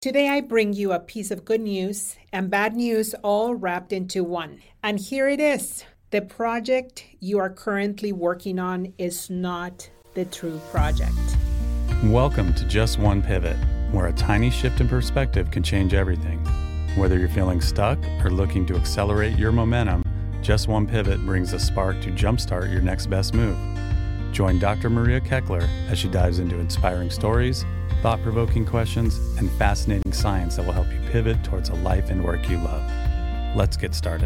Today, I bring you a piece of good news and bad news all wrapped into one. And here it is. The project you are currently working on is not the true project. Welcome to Just One Pivot, where a tiny shift in perspective can change everything. Whether you're feeling stuck or looking to accelerate your momentum, Just One Pivot brings a spark to jumpstart your next best move. Join Dr. Maria Keckler as she dives into inspiring stories, thought-provoking questions, and fascinating science that will help you pivot towards a life and work you love. Let's get started.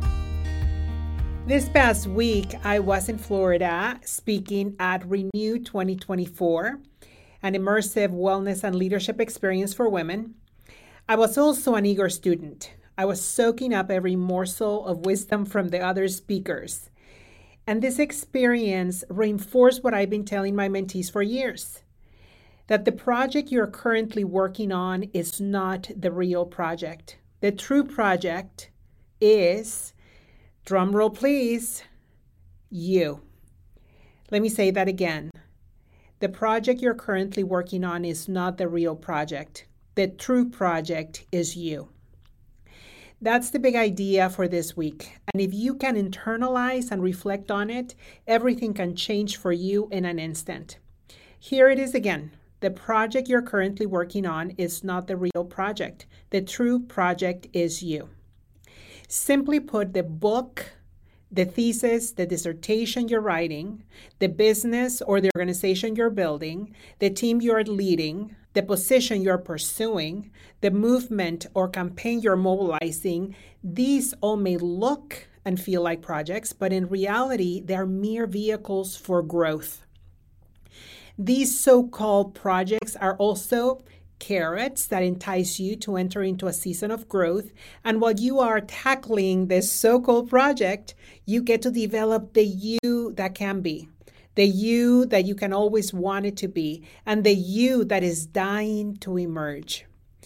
This past week, I was in Florida speaking at Renew 2024, an immersive wellness and leadership experience for women. I was also an eager student. I was soaking up every morsel of wisdom from the other speakers. And this experience reinforced what I've been telling my mentees for years, that the project you're currently working on is not the real project. The true project is, drumroll please, you. Let me say that again. The project you're currently working on is not the real project. The true project is you. That's the big idea for this week. And if you can internalize and reflect on it, everything can change for you in an instant. Here it is again. The project you're currently working on is not the real project. The true project is you. Simply put, the book, the thesis, the dissertation you're writing, the business or the organization you're building, the team you're leading, the position you're pursuing, the movement or campaign you're mobilizing, these all may look and feel like projects, but in reality, they're mere vehicles for growth. These so-called projects are also carrots that entice you to enter into a season of growth. And while you are tackling this so-called project, you get to develop the you that can be, the you that you can always want it to be, and the you that is dying to emerge.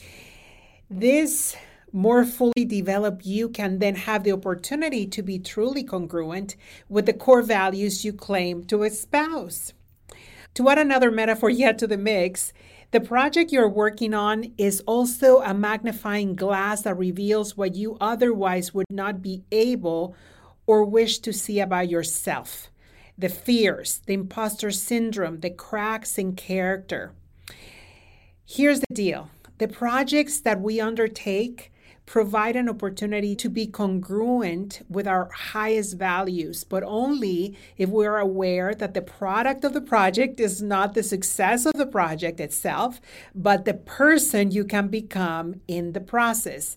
This more fully developed you can then have the opportunity to be truly congruent with the core values you claim to espouse. To add another metaphor yet to the mix, the project you're working on is also a magnifying glass that reveals what you otherwise would not be able or wish to see about yourself. The fears, the imposter syndrome, the cracks in character. Here's the deal. The projects that we undertake provide an opportunity to be congruent with our highest values, but only if we are aware that the product of the project is not the success of the project itself, but the person you can become in the process.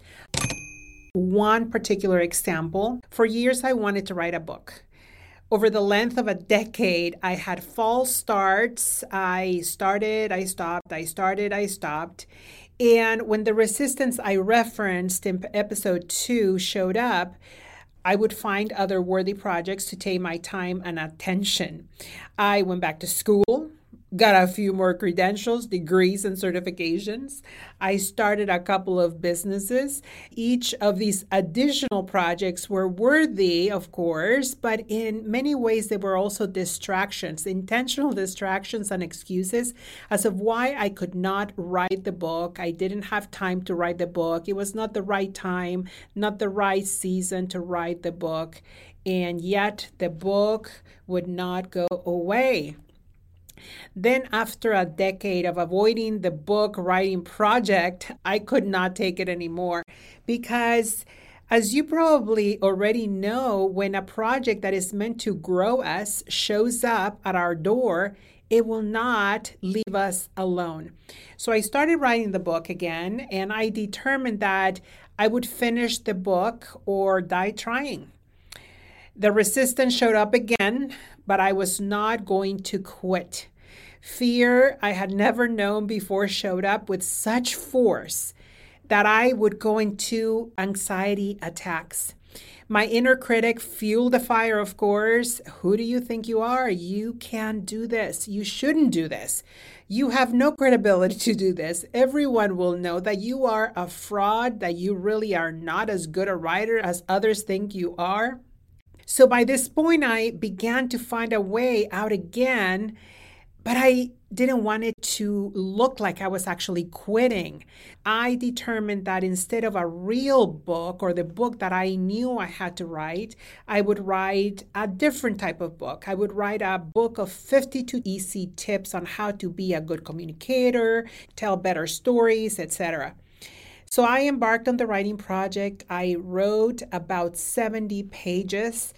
One particular example, for years I wanted to write a book. Over the length of a decade, I had false starts. I started, I stopped, I started, I stopped. And when the resistance I referenced in episode 2 showed up, I would find other worthy projects to take my time and attention. I went back to school, got a few more credentials, degrees, and certifications. I started a couple of businesses. Each of these additional projects were worthy, of course, but in many ways they were also distractions, intentional distractions and excuses as of why I could not write the book. I didn't have time to write the book. It was not the right time, not the right season to write the book. And yet the book would not go away. Then after a decade of avoiding the book writing project, I could not take it anymore because, as you probably already know, when a project that is meant to grow us shows up at our door, it will not leave us alone. So I started writing the book again, and I determined that I would finish the book or die trying. The resistance showed up again, but I was not going to quit. Fear I had never known before showed up with such force that I would go into anxiety attacks. My inner critic fueled the fire, of course. Who do you think you are? You can't do this. You shouldn't do this. You have no credibility to do this. Everyone will know that you are a fraud, that you really are not as good a writer as others think you are. So by this point, I began to find a way out again But I didn't want it to look like I was actually quitting. I determined that instead of a real book or the book that I knew I had to write, I would write a different type of book. I would write a book of 52 easy tips on how to be a good communicator, tell better stories, etc. So I embarked on the writing project. I wrote about 70 pages,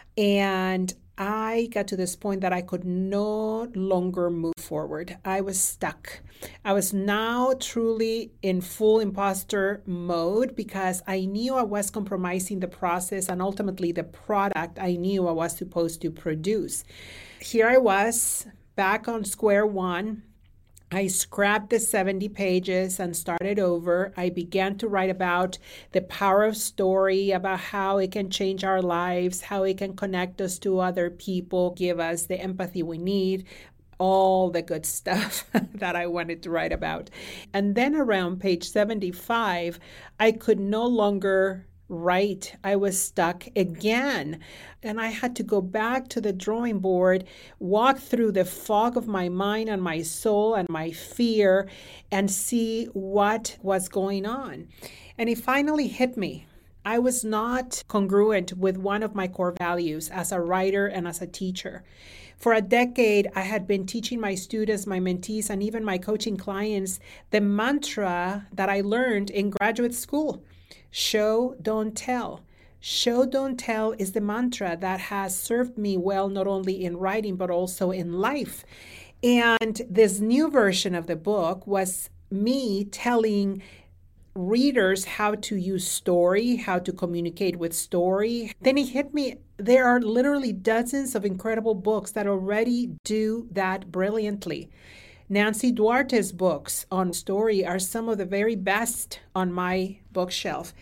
and I got to this point that I could no longer move forward. I was stuck. I was now truly in full imposter mode because I knew I was compromising the process and ultimately the product I knew I was supposed to produce. Here I was back on square one. I scrapped the 70 pages and started over. I began to write about the power of story, about how it can change our lives, how it can connect us to other people, give us the empathy we need, all the good stuff that I wanted to write about. And then around page 75, I could no longer write. I was stuck again. And I had to go back to the drawing board, walk through the fog of my mind and my soul and my fear, and see what was going on. And it finally hit me. I was not congruent with one of my core values as a writer and as a teacher. For a decade, I had been teaching my students, my mentees, and even my coaching clients the mantra that I learned in graduate school. Show, don't tell. Show, don't tell is the mantra that has served me well, not only in writing, but also in life. And this new version of the book was me telling readers how to use story, how to communicate with story. Then it hit me. There are literally dozens of incredible books that already do that brilliantly. Nancy Duarte's books on story are some of the very best on my bookshelf.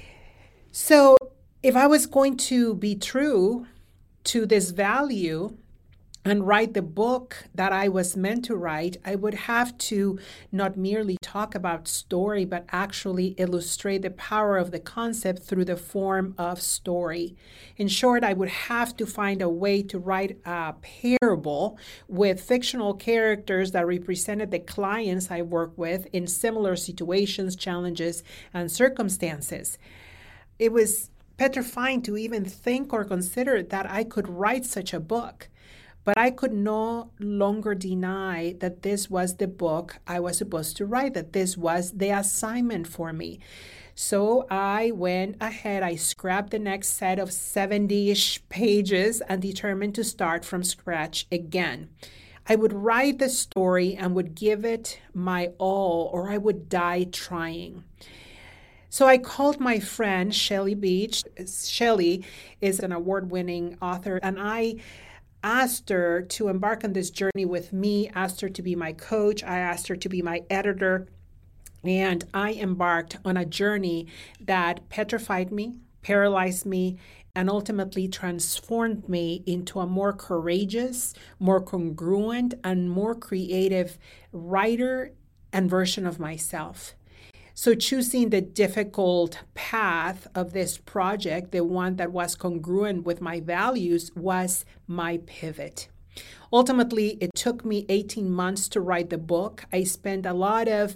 So if I was going to be true to this value and write the book that I was meant to write, I would have to not merely talk about story, but actually illustrate the power of the concept through the form of story. In short, I would have to find a way to write a parable with fictional characters that represented the clients I work with in similar situations, challenges, and circumstances. It was petrifying to even think or consider that I could write such a book. But I could no longer deny that this was the book I was supposed to write, that this was the assignment for me. So I went ahead, I scrapped the next set of 70-ish pages and determined to start from scratch again. I would write the story and would give it my all, or I would die trying. So I called my friend, Shelley Beach. Shelley is an award-winning author, and I asked her to embark on this journey with me, asked her to be my coach, I asked her to be my editor, and I embarked on a journey that petrified me, paralyzed me, and ultimately transformed me into a more courageous, more congruent, and more creative writer and version of myself. So choosing the difficult path of this project, the one that was congruent with my values, was my pivot. Ultimately, it took me 18 months to write the book. I spent a lot of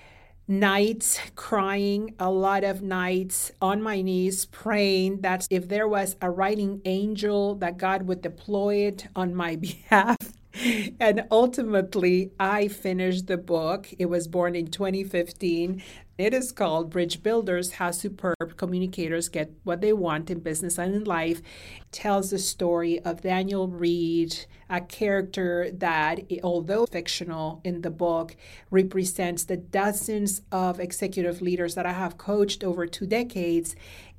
nights crying, a lot of nights on my knees praying that if there was a writing angel, that God would deploy it on my behalf. And ultimately, I finished the book. It was born in 2015. It is called Bridge Builders: How Superb Communicators Get What They Want in Business and in Life. It tells the story of Daniel Reed, a character that, although fictional in the book, represents the dozens of executive leaders that I have coached over 2 decades.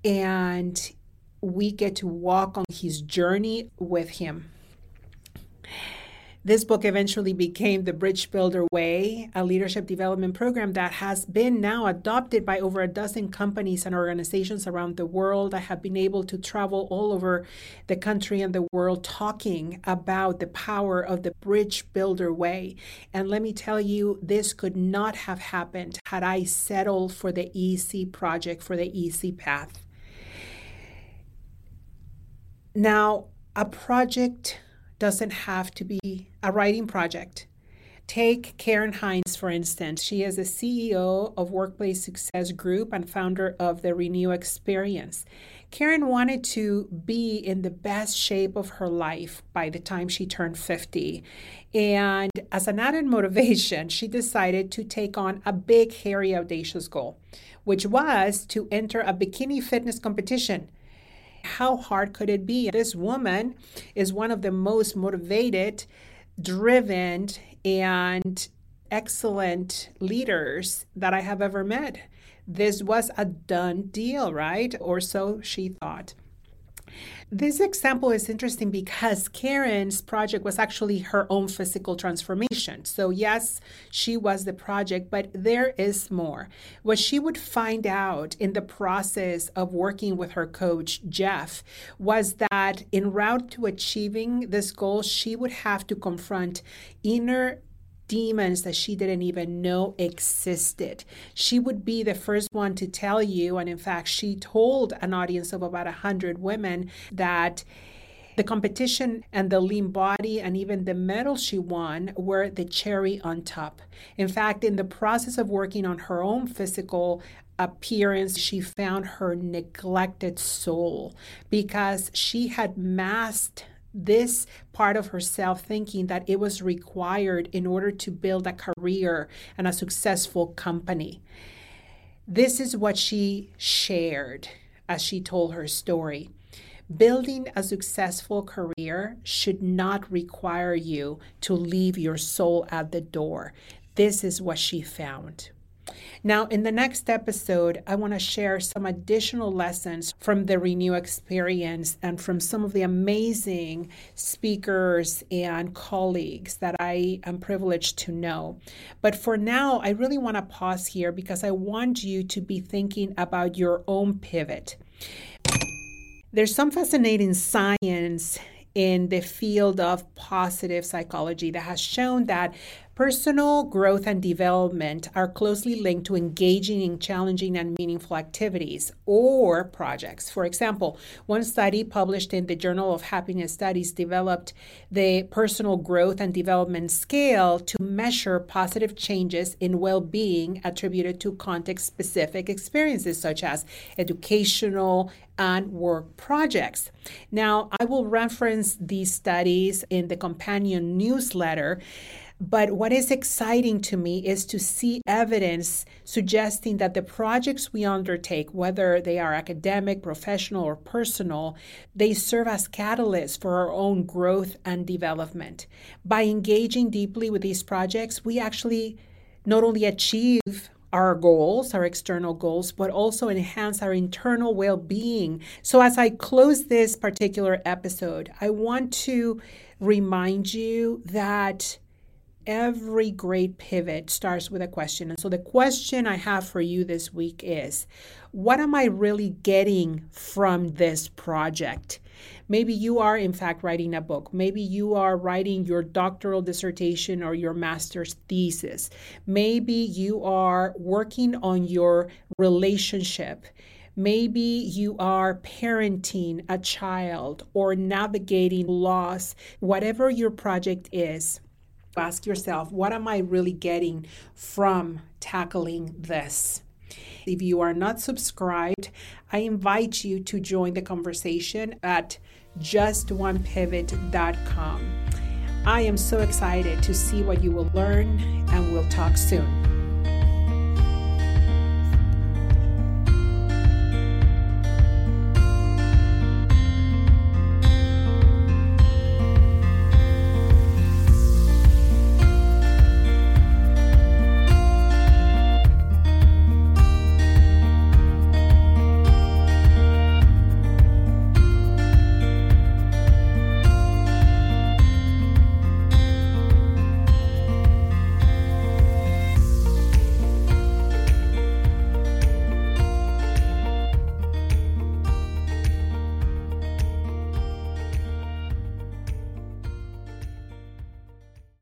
And we get to walk on his journey with him. This book eventually became the Bridge Builder Way, a leadership development program that has been now adopted by over a dozen companies and organizations around the world. I have been able to travel all over the country and the world talking about the power of the Bridge Builder Way. And let me tell you, this could not have happened had I settled for the easy project, for the easy path. Now, a project doesn't have to be a writing project. Take Karen Hines, for instance. She is the CEO of Workplace Success Group and founder of the Renew Experience. Karen wanted to be in the best shape of her life by the time she turned 50. And as an added motivation, she decided to take on a big, hairy, audacious goal, which was to enter a bikini fitness competition. How hard could it be? This woman is one of the most motivated, driven, and excellent leaders that I have ever met. This was a done deal, right? Or so she thought. This example is interesting because Karen's project was actually her own physical transformation. So yes, she was the project, but there is more. What she would find out in the process of working with her coach, Jeff, was that en route to achieving this goal, she would have to confront inner demons that she didn't even know existed. She would be the first one to tell you, and in fact, she told an audience of about 100 women that the competition and the lean body and even the medal she won were the cherry on top. In fact, in the process of working on her own physical appearance, she found her neglected soul because she had masked this part of herself, thinking that it was required in order to build a career and a successful company. This is what she shared as she told her story. Building a successful career should not require you to leave your soul at the door. This is what she found. Now, in the next episode, I want to share some additional lessons from the Renew Experience and from some of the amazing speakers and colleagues that I am privileged to know. But for now, I really want to pause here because I want you to be thinking about your own pivot. There's some fascinating science in the field of positive psychology that has shown that personal growth and development are closely linked to engaging in challenging and meaningful activities or projects. For example, one study published in the Journal of Happiness Studies developed the personal growth and development scale to measure positive changes in well-being attributed to context-specific experiences such as educational and work projects. Now, I will reference these studies in the companion newsletter. But what is exciting to me is to see evidence suggesting that the projects we undertake, whether they are academic, professional, or personal, they serve as catalysts for our own growth and development. By engaging deeply with these projects, we actually not only achieve our goals, our external goals, but also enhance our internal well-being. So as I close this particular episode, I want to remind you that every great pivot starts with a question. And so the question I have for you this week is, what am I really getting from this project? Maybe you are, in fact, writing a book. Maybe you are writing your doctoral dissertation or your master's thesis. Maybe you are working on your relationship. Maybe you are parenting a child or navigating loss. Whatever your project is, ask yourself, what am I really getting from tackling this? If you are not subscribed, I invite you to join the conversation at justonepivot.com. I am so excited to see what you will learn, and we'll talk soon.